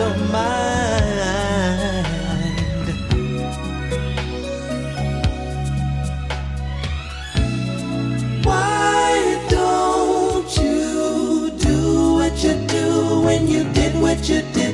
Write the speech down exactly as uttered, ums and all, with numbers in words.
your mind. Why don't you do what you do when you did what you did?